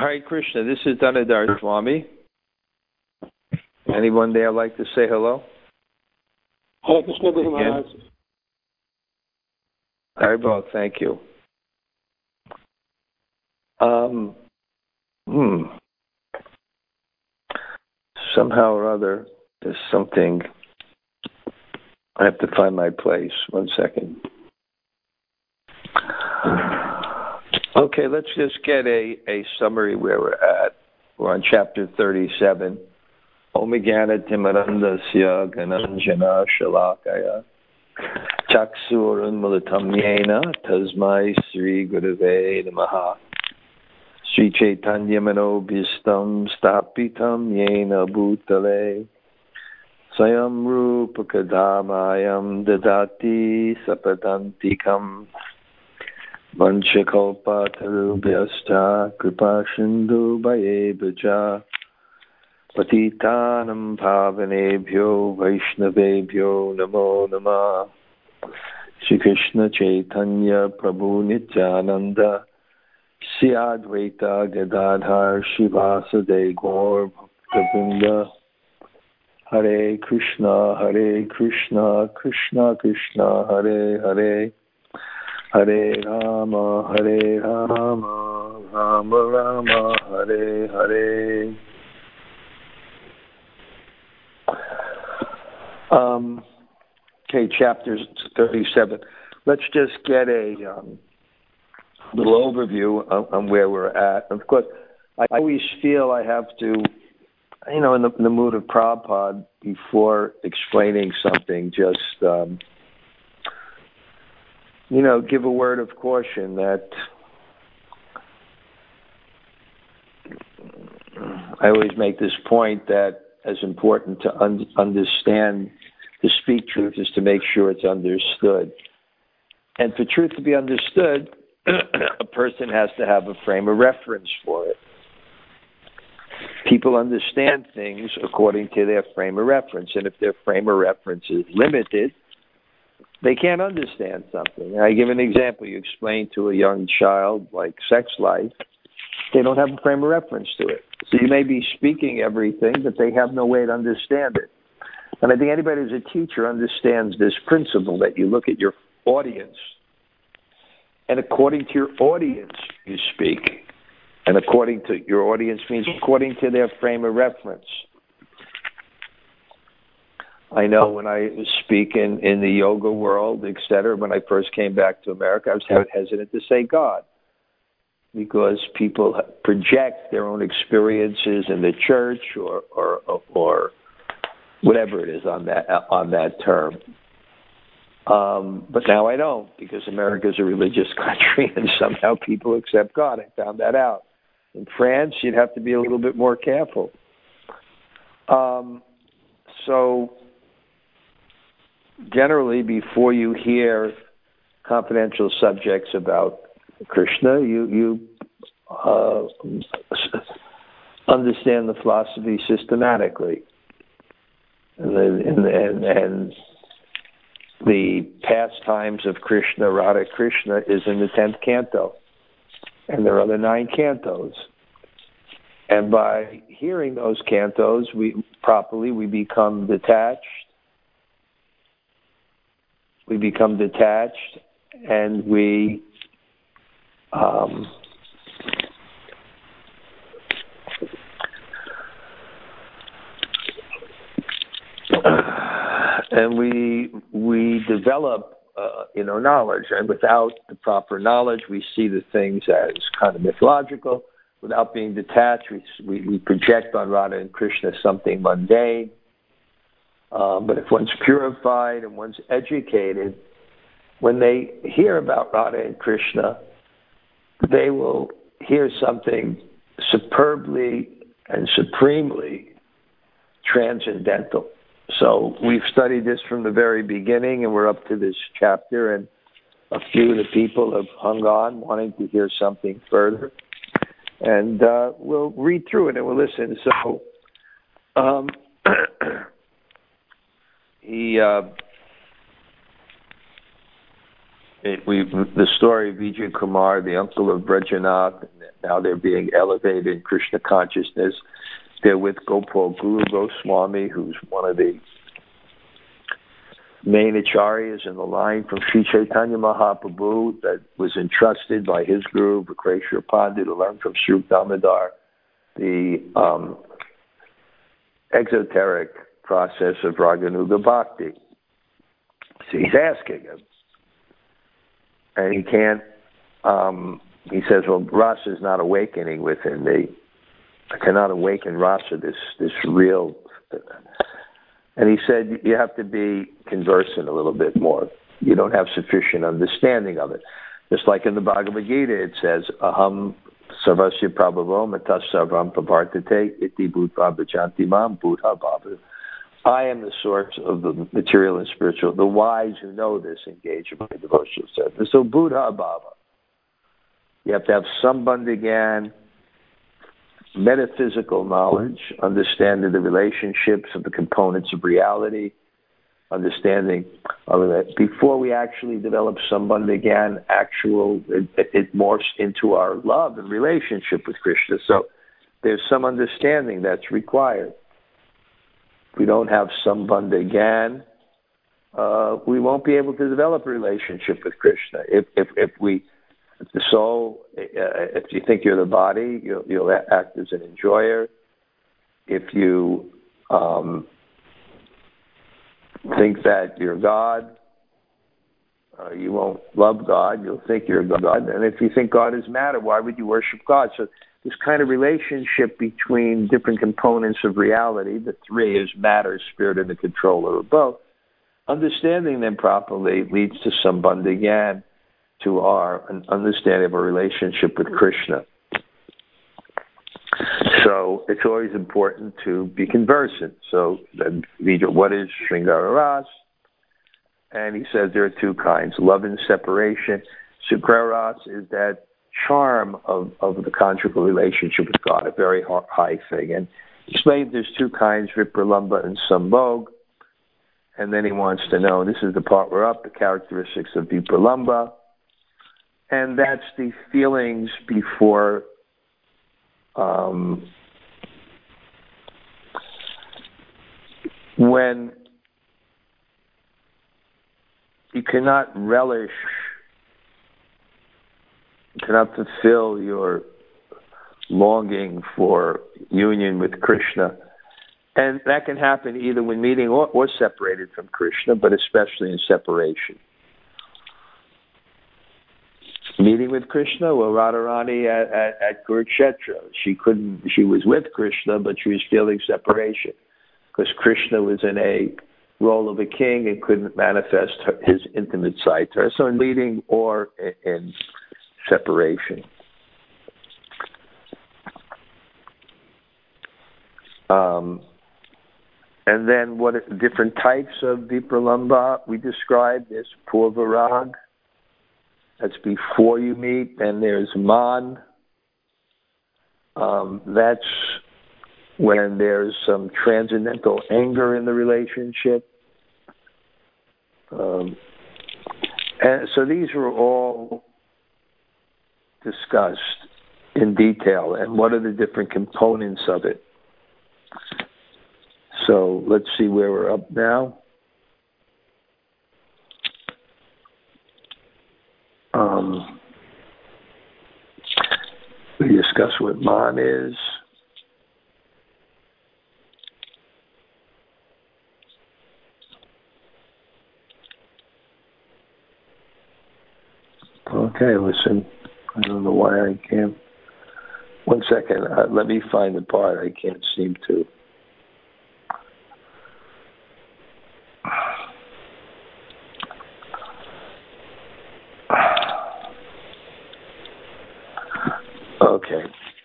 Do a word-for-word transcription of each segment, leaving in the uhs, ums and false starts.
Hare Krishna, this is Dhanadhar Swami. Anyone there like to say hello? Hare Krishna Guru Maharaj. Haribol, thank you. Um, hmm. Somehow or other, there's something. I have to find my place. One second. Okay, let's just get a, a summary where we're at. We're on chapter thirty-seven. Omigana Timarandasya Gananjana Shalakaya Chaksurun Mulatam Yena Tasmai Sri Gurave Namaha Sri Chaitanya Manobhistam Stapitam Yena Bhutale Sayam Rupa Kadamayam Dadati Sapadantikam Vanchakalpa Tarubhyasta Kripa Sindhu Bhayevaja Patitanam Pavanebhyo Vaishnavebhyo Namo Namah Shri Krishna Chaitanya Prabhu Nityananda Sri Advaita Gadadhar Shivasade Gaur Bhaktavinda Hare Krishna Hare Krishna Krishna Krishna Hare Hare Hare Rama Hare Rama Rama Rama Hare Hare. Um, okay, chapter thirty-seven. Let's just get a um, little overview on, on where we're at. Of course, I always feel I have to, you know, in the, in the mood of Prabhupada, before explaining something, just, um, you know, give a word of caution that I always make this point that as important to un- understand, to speak truth is to make sure it's understood. And for truth to be understood, a person has to have a frame of reference for it. People understand things according to their frame of reference, and if their frame of reference is limited, they can't understand something. I give an example. You explain to a young child, like sex life, they don't have a frame of reference to it. So you may be speaking everything, but they have no way to understand it. And I think anybody who's a teacher understands this principle, that you look at your audience, and according to your audience, you speak. And according to your audience means according to their frame of reference. I know when I speak in, in the yoga world, et cetera, when I first came back to America, I was hesitant to say God, because people project their own experiences in the church or or, or whatever it is on that on that term. Um, but now I don't, because America is a religious country and somehow people accept God. I found that out. In France, you'd have to be a little bit more careful. Um, so generally, before you hear confidential subjects about Krishna, you you uh, understand the philosophy systematically, and the, and, and, and the pastimes of Krishna, Radha Krishna, is in the tenth canto, and there are the nine cantos. And by hearing those cantos, we properly we become detached. We become detached, and we um, and we we develop uh, you know knowledge. And without the proper knowledge, we see the things as kind of mythological. Without being detached, we we, we project on Radha and Krishna something mundane. Um, but if one's purified and one's educated, when they hear about Radha and Krishna, they will hear something superbly and supremely transcendental. So we've studied this from the very beginning, and we're up to this chapter, and a few of the people have hung on, wanting to hear something further. And uh, we'll read through it and we'll listen. So um, he... Uh, it, we the story of Vijay Kumar, the uncle of Brajanath, now they're being elevated in Krishna consciousness. They're with Gopal Guru Goswami, who's one of the main acharyas in the line from Sri Chaitanya Mahaprabhu that was entrusted by his guru, Vikreshwar Pandit, to learn from Sri Damodar the um, exoteric process of Raganuga Bhakti. So he's asking him. And he can't, um, he says, well, rasa is not awakening within me. I cannot awaken rasa, this, this real... And he said, you have to be conversant a little bit more. You don't have sufficient understanding of it. Just like in the Bhagavad Gita, it says, aham sarvasya prabhavo matas sarvam pavartate iti bhutva bhajanti mam bhutha bhava. I am the source of the material and spiritual. The wise who know this engage in my devotional service. So bhutha bhava. You have to have sambandhagyan, metaphysical knowledge, understanding the relationships of the components of reality, understanding of it. Before we actually develop sambandhagyan, actual, it, it morphs into our love and relationship with Krishna. So there's some understanding that's required. If we don't have sambandhagyan, uh, we won't be able to develop a relationship with Krishna. If if if we If the soul, uh, if you think you're the body, you'll, you'll act as an enjoyer. If you um, think that you're God, uh, you won't love God. You'll think you're God. And if you think God is matter, why would you worship God? So this kind of relationship between different components of reality, the three is matter, spirit, and the controller of both, understanding them properly leads to sambandhagyan, to our understanding of our relationship with Krishna. So it's always important to be conversant. So what is Sringara Ras? And he says there are two kinds, love and separation. Sringara Ras is that charm of, of the conjugal relationship with God, a very high thing. And he explained there's two kinds, Vipralambha and Sambhog. And then he wants to know, this is the part we're up, the characteristics of Vipralambha. And that's the feelings before um, when you cannot relish, you cannot fulfill your longing for union with Krishna. And that can happen either when meeting or, or separated from Krishna, but especially in separation. Meeting with Krishna, well, Radharani at, at, at Kurukshetra, she couldn't, she was with Krishna, but she was feeling separation because Krishna was in a role of a king and couldn't manifest her, his intimate side to her. So in meeting or in, in separation. Um, and then what different types of Vipralambha we described is Purvarag. That's before you meet. Then there's Man. Um, that's when there's some transcendental anger in the relationship. Um, and so these are all discussed in detail. And what are the different components of it? So let's see where we're up now. Um, we discuss what Man is. Okay, listen. I don't know why I can't. One second. Uh, let me find the part. I can't seem to. Okay.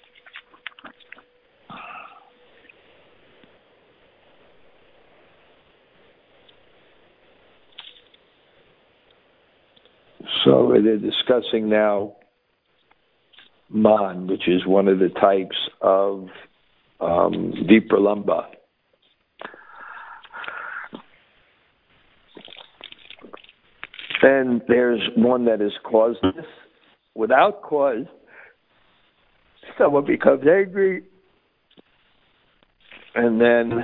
So they're discussing now Man, which is one of the types of um, Vipralambha. Then there's one that is causeless. Without cause, someone becomes angry. And then,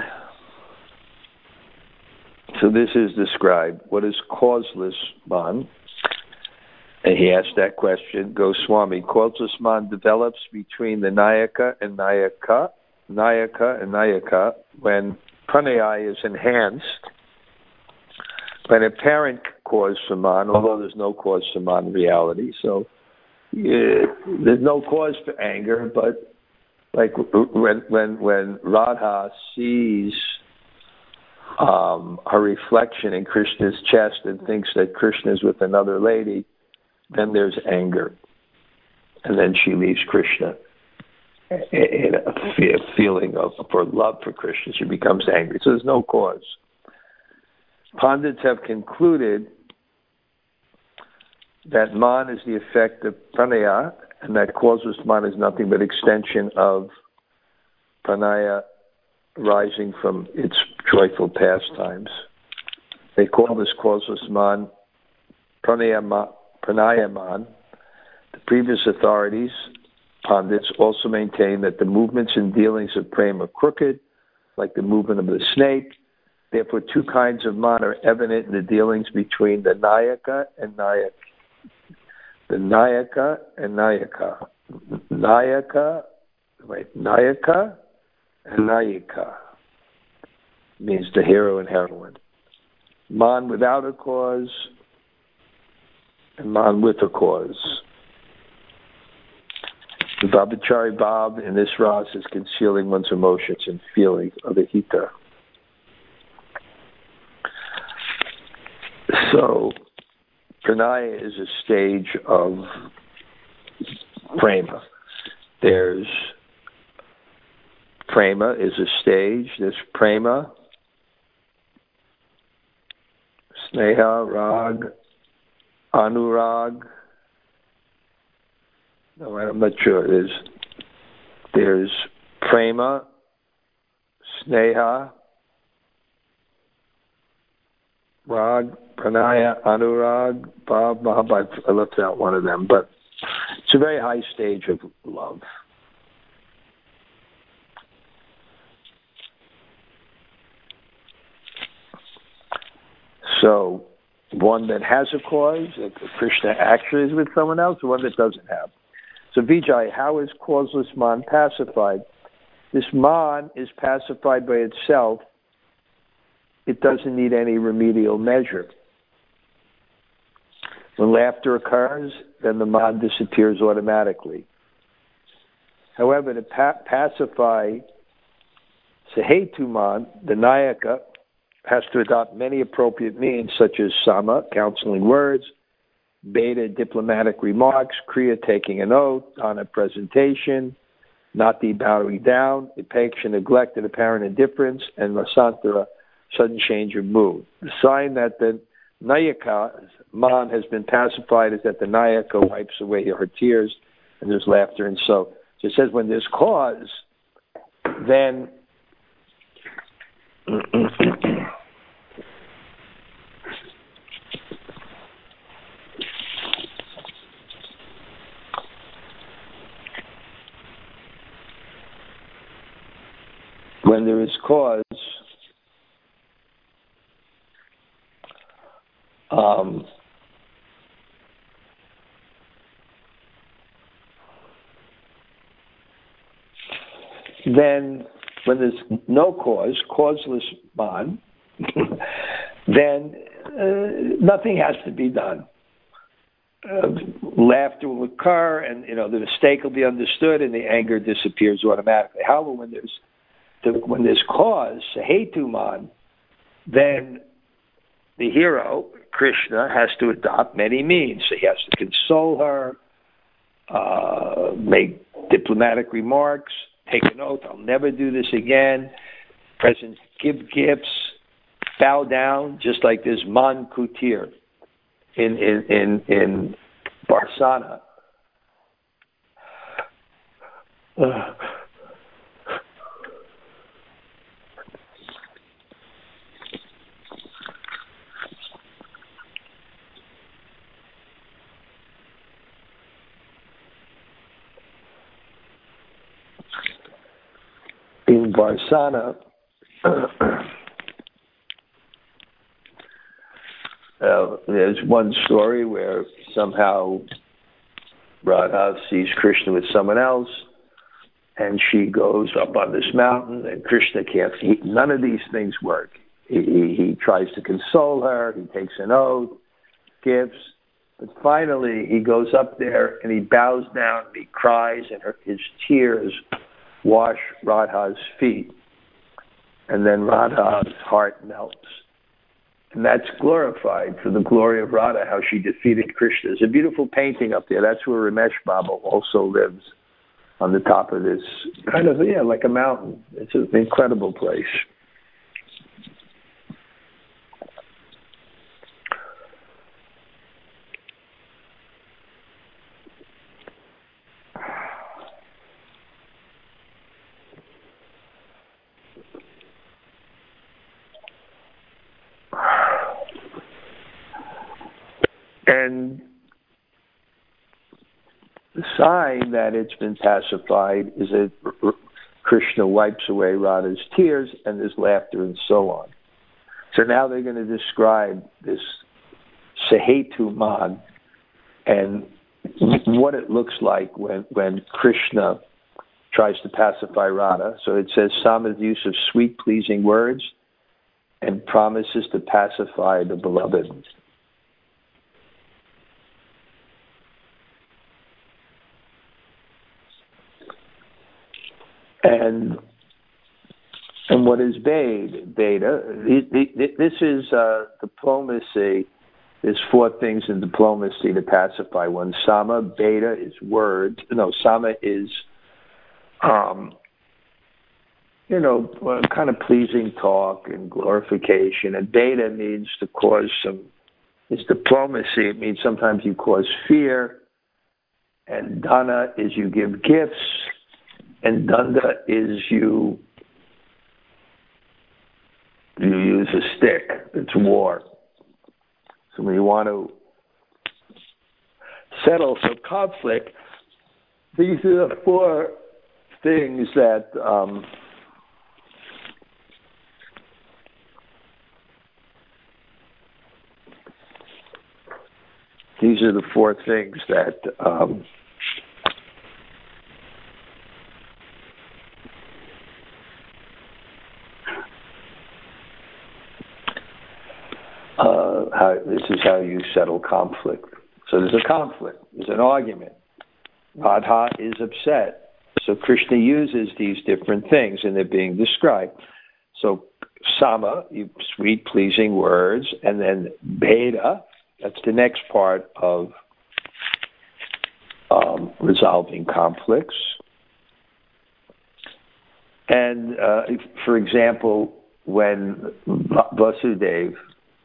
so this is described. What is causeless man? And he asked that question. Goswami, causeless man develops between the Nayaka and Nayaka, Nayaka and Nayaka when pranaya is enhanced by an apparent cause for man, although there's no cause for man in reality. So yeah, there's no cause for anger, but like when when when Radha sees um, her reflection in Krishna's chest and thinks that Krishna is with another lady, then there's anger, and then she leaves Krishna in a feeling of for love for Krishna. She becomes angry. So there's no cause. Pandits have concluded that man is the effect of pranaya, and that causeless man is nothing but extension of pranaya rising from its joyful pastimes. They call this causeless man pranaya, pranaya man. The previous authorities, Pandits, also maintain that the movements and dealings of prema are crooked, like the movement of the snake. Therefore, two kinds of man are evident in the dealings between the Nayaka and Nayaka. The Nayaka and Nayaka. Nayaka, wait, Nayaka and Nayika means the hero and heroine. Man without a cause and man with a cause. The Babachari Bab in this ras is concealing one's emotions and feelings of the hita. So, pranaya is a stage of prema. There's prema is a stage. There's prema, sneha, rag, anurag. No, I'm not sure. There's there's prema, sneha, rag, pranaya, anurag, bhav, mahabhav. I left out one of them, but it's a very high stage of love. So, one that has a cause, like Krishna actually is with someone else, or one that doesn't have. So, Vijay, how is causeless man pacified? This man is pacified by itself. It doesn't need any remedial measure. When laughter occurs, then the man disappears automatically. However, to pa- pacify Sahetu man, the Nayaka, has to adopt many appropriate means, such as sama, counseling words, beta, diplomatic remarks, kriya, taking an oath, on a presentation, nati, bowing down, ipeksha, neglect, and apparent indifference, and rasantara, sudden change of mood. The sign that the Nayaka, man, has been pacified is that the Nayaka wipes away her tears, and there's laughter. And so, so it says when there's cause, then when there is cause, um, then when there's no cause, causeless man, then uh, nothing has to be done. Uh, laughter will occur, and you know the mistake will be understood, and the anger disappears automatically. However, when there's the, when there's cause, Sahetu man, then the hero, Krishna, has to adopt many means. So he has to console her, uh, make diplomatic remarks, take an oath, I'll never do this again, present, give gifts, bow down, just like this Man Kutir in, in, in, in Barsana. Uh, in Varsana, uh, there's one story where somehow Radha sees Krishna with someone else, and she goes up on this mountain, and Krishna can't. He, none of these things work. He, he, he tries to console her. He takes an oath, gifts, but finally he goes up there and he bows down and he cries, and her, his tears wash Radha's feet, and then Radha's heart melts. And that's glorified for the glory of Radha, how she defeated Krishna. There's a beautiful painting up there. That's where Ramesh Baba also lives, on the top of this kind of, yeah, like a mountain. It's an incredible place. And the sign that it's been pacified is that Krishna wipes away Radha's tears and there's laughter and so on. So now they're going to describe this Sehetu Man and what it looks like when, when Krishna tries to pacify Radha. So it says Sama's use of sweet, pleasing words and promises to pacify the beloved. And and what is Beta? Beta. This is uh, diplomacy. There's four things in diplomacy to pacify one. Sama, Beta is words. No, Sama is, um, you know, kind of pleasing talk and glorification. And Beta means to cause some. It's diplomacy. It means sometimes you cause fear. And Dana is you give gifts. And Danda is you you use a stick. It's war. So when you want to settle some conflict, these are the four things that um, these are the four things that um, Uh, how, this is how you settle conflict. So there's a conflict. There's an argument. Radha is upset. So Krishna uses these different things, and they're being described. So Sama, you, sweet, pleasing words, and then Beta, that's the next part of um, resolving conflicts. And, uh, if, for example, when Vasudeva,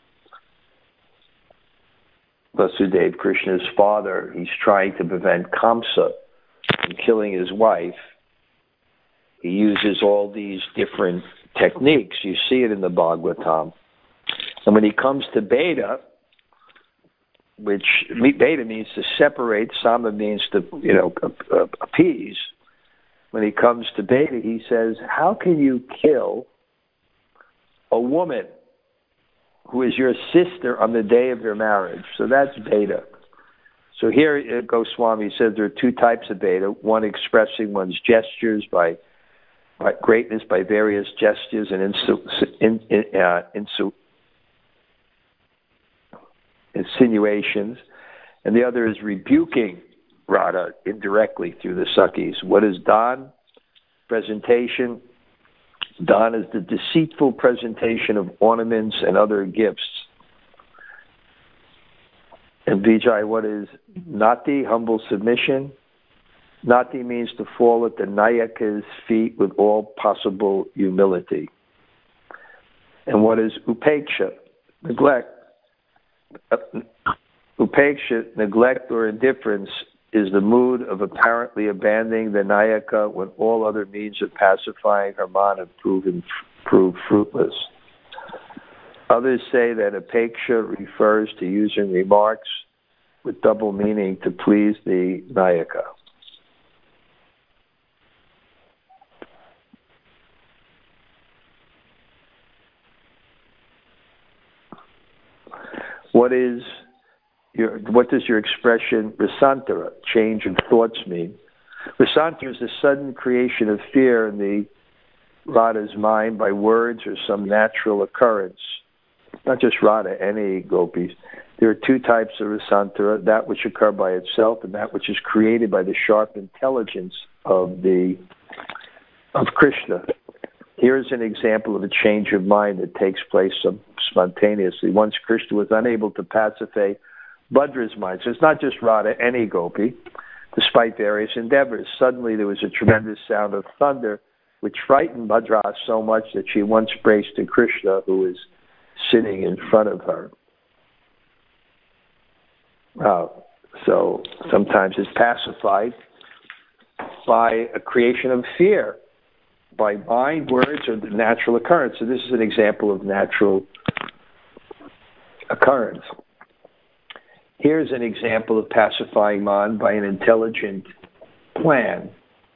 Vasudeva, Krishna's father, he's trying to prevent Kamsa from killing his wife. He uses all these different techniques. You see it in the Bhagavatam. And when he comes to Beta, which Beta means to separate, Sama means to, you know, appease. When he comes to Beta, he says, how can you kill a woman who is your sister on the day of your marriage? So that's Beta. So here Goswami says there are two types of Beta, one expressing one's gestures by, by greatness by various gestures and insu, in, in, uh, insu, insinuations, and the other is rebuking Radha indirectly through the Sakhis. What is Dan? Presentation. Dan is the deceitful presentation of ornaments and other gifts. And Vijay, what is Nati? Humble submission. Nati means to fall at the Nayaka's feet with all possible humility. And what is Upeksha? Neglect. Uh, Upeksha, neglect or indifference, is the mood of apparently abandoning the Nayaka when all other means of pacifying her man have proven proved fruitless. Others say that Upeksha refers to using remarks with double meaning to please the Nayaka. What is your, what does your expression rasantara, change of thoughts, mean? Rasantara is the sudden creation of fear in the Radha's mind by words or some natural occurrence. Not just Radha, any gopis. There are two types of rasantara, that which occur by itself and that which is created by the sharp intelligence of the of Krishna. Here's an example of a change of mind that takes place spontaneously. Once Krishna was unable to pacify Bhadra's mind. So it's not just Radha, any gopi, despite various endeavors. Suddenly there was a tremendous sound of thunder, which frightened Bhadra so much that she once braced to Krishna, who was sitting in front of her. Uh, so sometimes it's pacified by a creation of fear, by mind, words, or the natural occurrence. So this is an example of natural occurrence. Here's an example of pacifying mind by an intelligent plan.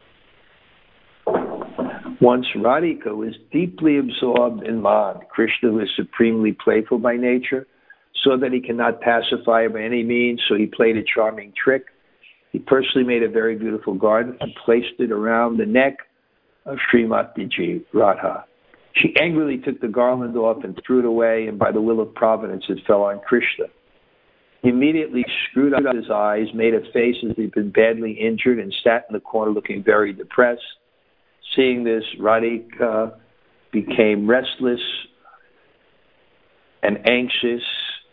Once Radhika was deeply absorbed in man. Krishna was supremely playful by nature, saw that he cannot pacify her by any means, so he played a charming trick. He personally made a very beautiful garland and placed it around the neck of Srimati Ji, Radha. She angrily took the garland off and threw it away, and by the will of Providence, it fell on Krishna. He immediately screwed up his eyes, made a face as if he'd been badly injured, and sat in the corner looking very depressed. Seeing this, Radhika became restless and anxious,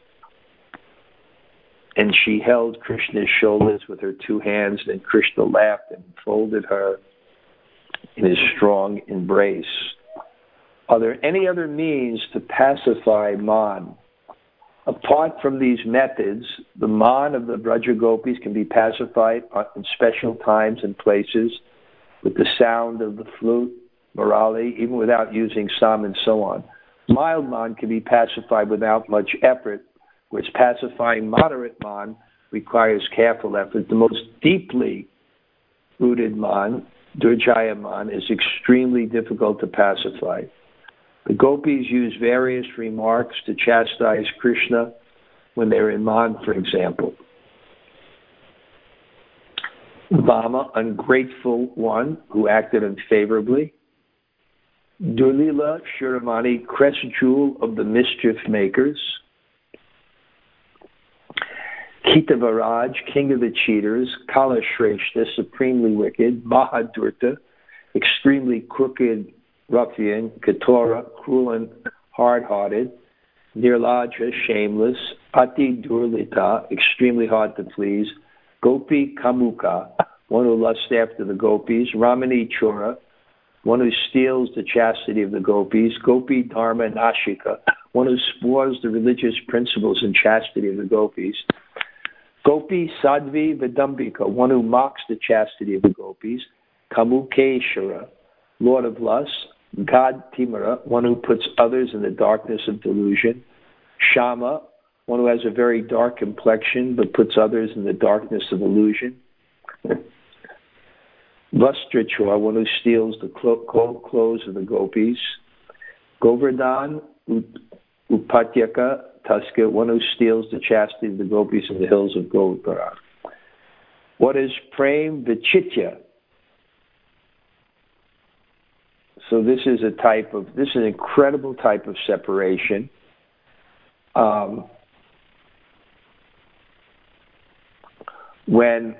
and she held Krishna's shoulders with her two hands. Then Krishna laughed and folded her in his strong embrace. Are there any other means to pacify man? Apart from these methods, the man of the Braja Gopis can be pacified in special times and places with the sound of the flute, Murali, even without using sam and so on. Mild man can be pacified without much effort, whereas pacifying moderate man requires careful effort. The most deeply rooted man, Durjaya man, is extremely difficult to pacify. The gopis use various remarks to chastise Krishna when they're in man, for example. Vama, ungrateful one who acted unfavorably. Dulila Shiramani, crest jewel of the mischief makers. Kitavaraj, king of the cheaters. Kala Shrestha, supremely wicked. Mahadurta, extremely crooked ruffian. Katora, cruel and hard-hearted. Nirlaja, shameless. Ati Durlita, extremely hard to please. Gopi Kamuka, one who lusts after the gopis. Ramani Chora, one who steals the chastity of the gopis. Gopi Dharma Nashika, one who spoils the religious principles and chastity of the gopis. Gopi Sadvi Vidambika, one who mocks the chastity of the gopis. Kamukeshara, lord of lust. God Timara, one who puts others in the darkness of delusion. Shama, one who has a very dark complexion but puts others in the darkness of illusion. Vastrachor, one who steals the clo- clothes of the gopis. Govardhan Upatyaka Taska, one who steals the chastity of the gopis in the hills of Govardhan. What is Prem Vichitya? So this is a type of, this is an incredible type of separation. Um, When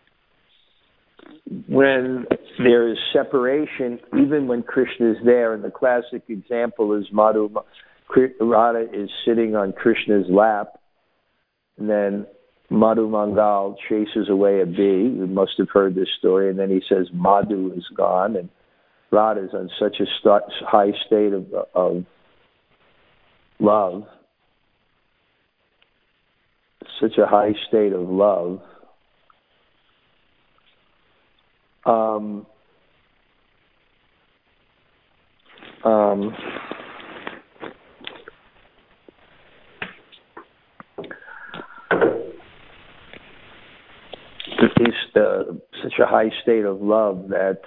when there is separation, even when Krishna is there, and the classic example is Madhu, Radha is sitting on Krishna's lap, and then Madhu Mangal chases away a bee. You must have heard this story, and then he says Madhu is gone, and Radha is on such a st- high state of, of love, such a high state of love. Um, um, is uh, such a high state of love that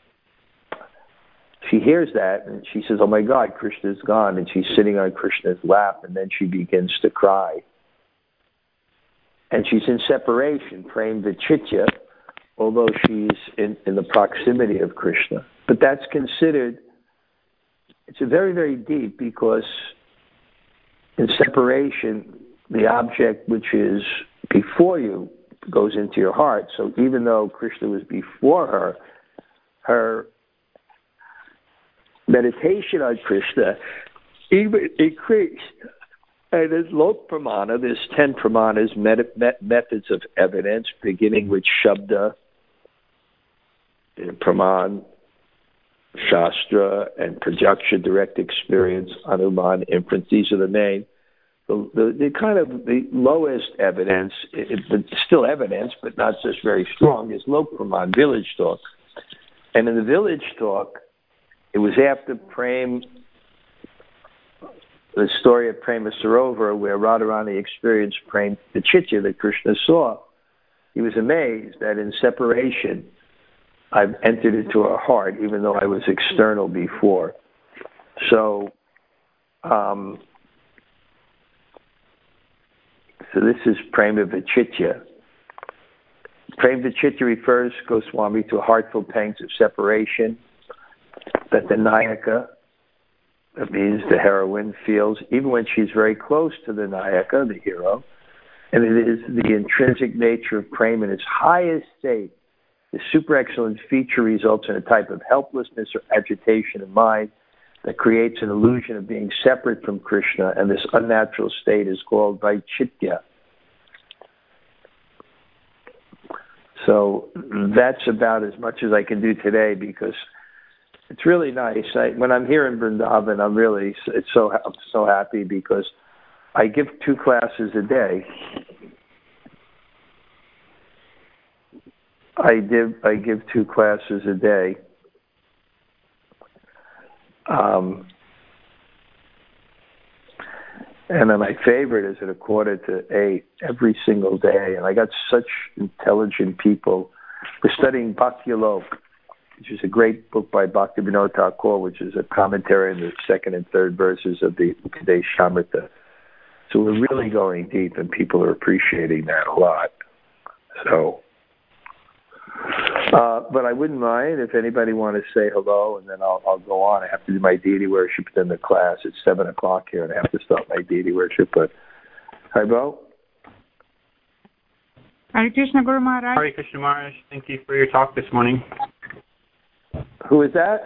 she hears that and she says, "Oh my God, Krishna's gone," and she's sitting on Krishna's lap, and then she begins to cry. and she's in separation, praying Vichitya, although she's in, in the proximity of Krishna. But that's considered, it's a very, very deep, because in separation, the object which is before you goes into your heart. So even though Krishna was before her, her meditation on Krishna even increased. And there's Lok Pramana, there's ten Pramanas, met, met, methods of evidence, beginning with Shabda, Praman, Shastra, and Prajaksha, direct experience, Anuman, inference. These are the main. The, the, the kind of the lowest evidence, it, but still evidence, but not just very strong, is Lok Praman, village talk. And in the village talk, it was after Prem, the story of Prema Sarovar, where Radharani experienced Prem Vichitya that Krishna saw. He was amazed that in separation, I've entered into her heart, even though I was external before. So, um, so this is Prema Vichitya. Prema Vichitya refers, Goswami, to heartful pangs of separation that the Nayaka, that means the heroine, feels even when she's very close to the Nayaka, the hero. And it is the intrinsic nature of Prema in its highest state. The super excellent feature results in a type of helplessness or agitation of mind that creates an illusion of being separate from Krishna, and this unnatural state is called Vaichitya. So that's about as much as I can do today, because it's really nice. I, when I'm here in Vrindavan, I'm really it's so I'm so happy because I give two classes a day. I give I give two classes a day. Um, and then my favorite is at a quarter to eight every single day. And I got such intelligent people. We're studying Bhakti Alok, which is a great book by Bhakti Vinod Thakur, which is a commentary on the second and third verses of the Upadesh Amrita. So we're really going deep, and people are appreciating that a lot. So, uh, but I wouldn't mind if anybody wanted to say hello, and then I'll, I'll go on. I have to do my deity worship in the class. It's seven o'clock here, and I have to start my deity worship. But, hi, Bo. Hare Krishna, Guru Maharaj. Hare Krishna, Maharaj. Thank you for your talk this morning. Who is that?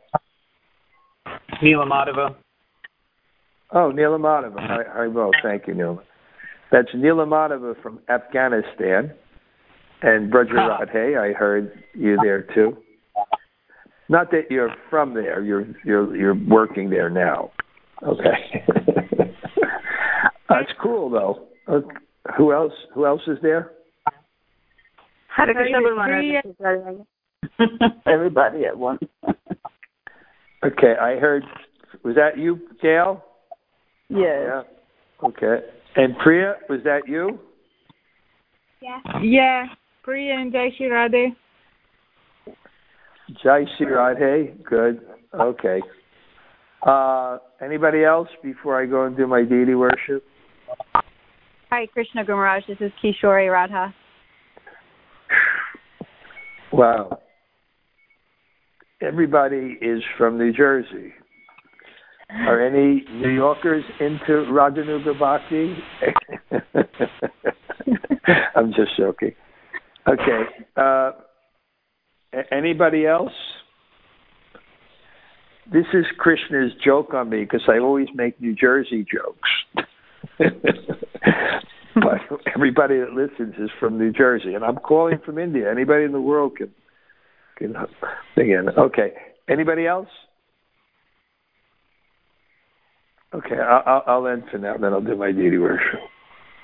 Neela Madhava. Oh, Neela Madhava. Hi, hi, Bo. Thank you, Neela. That's Neela Madhava from Afghanistan. And Braja Radhe, I heard you there too. Not that you're from there, you're you're you're working there now. Okay. That's cool though. Okay. Who else who else is there? Hare Krishna, Guru Maharaj. Everybody at once. Okay, I heard, was that you, Gail? Yes. Yeah. Okay. And Priya, was that you? Yeah. Yeah. Priya and Jai Shri Radhe. Jai Shri Radhe. Good. Okay. Uh, anybody else before I go and do my deity worship? Hi, Krishna Guru Maharaj. This is Kishori Radha. Wow. Everybody is from New Jersey. Are any New Yorkers into Raganuga Bhakti? I'm just joking. Okay. Uh, anybody else? This is Krishna's joke on me because I always make New Jersey jokes. But everybody that listens is from New Jersey, and I'm calling from India. Anybody in the world can can begin. Okay. Anybody else? Okay, I'll, I'll end for now, then I'll do my deity worship.